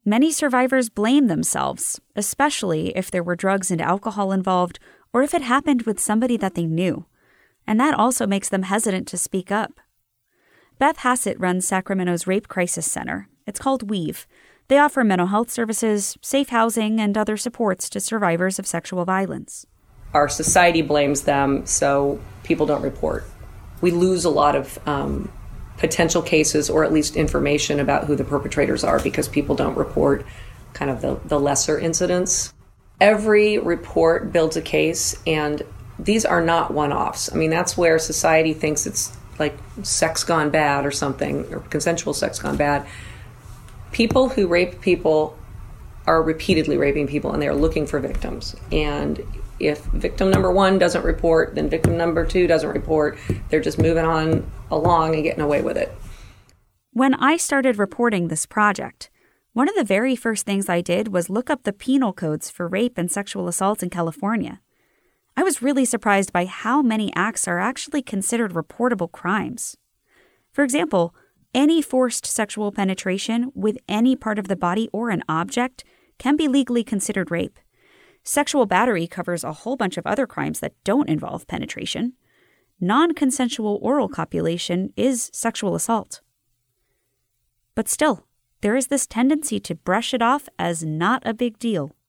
Many survivors blame themselves, especially if there were drugs and alcohol involved or if it happened with somebody that they knew. And that also makes them hesitant to speak up. Beth Hassett runs Sacramento's Rape Crisis Center. It's called WEAVE. They offer mental health services, safe housing, and other supports to survivors of sexual violence. Our society blames them, so people don't report. We lose a lot of potential cases, or at least information about who the perpetrators are, because people don't report kind of the lesser incidents. Every report builds a case, and these are not one-offs. I mean, that's where society thinks it's like sex gone bad or something, or consensual sex gone bad. People who rape people are repeatedly raping people, and they're looking for victims. And if victim number one doesn't report, then victim number two doesn't report. They're just moving on along and getting away with it. When I started reporting this project, one of the very first things I did was look up the penal codes for rape and sexual assault in California. I was really surprised by how many acts are actually considered reportable crimes. For example, any forced sexual penetration with any part of the body or an object can be legally considered rape. Sexual battery covers a whole bunch of other crimes that don't involve penetration. Non-consensual oral copulation is sexual assault. But still, there is this tendency to brush it off as not a big deal.